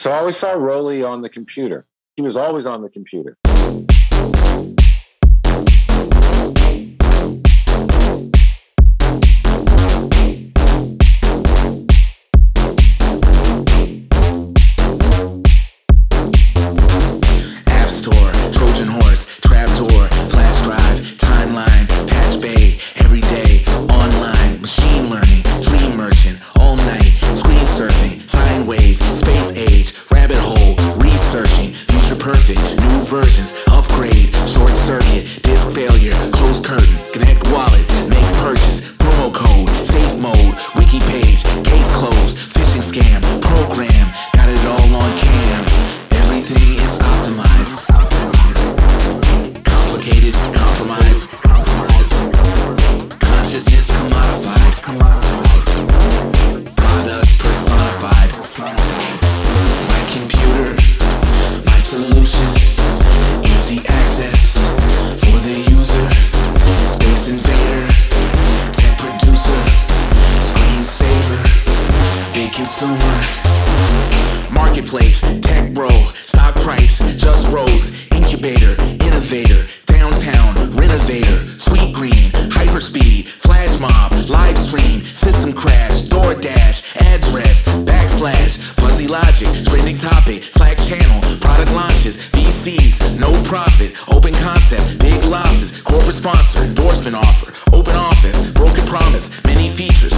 So I always saw Rolly on the computer. He was always on the computer. App Store, Trojan Horse, Trapdoor, Flash Drive, Timeline, Patch Bay, every day, online, machine learning, dream merchant, all night, screen surfing, sine wave, space age, rabbit hole, researching, future perfect, new versions, upgrade, short circuit, disk failure, close curtain, connect wallet, make purchase, promo code, safe mode, wiki page, case closed, phishing scam, program, got it all on cam. Everything is optimized. Complicated, compromised. Consciousness commodified. Product personified. My computer, my solution. Easy access for the user. Space invader, tech producer, screensaver, big consumer. Marketplace, tech bro, stock price, just rose, incubator, innovator, downtown, renovator, sweet green, hyperspeed, flash mob, live stream, system crash, DoorDash, address, backslash, fuzzy logic, trending topic, Slack channel, product launches, VCs, no profit, open concept, big losses, corporate sponsor, endorsement offer, open office, broken promise, many features,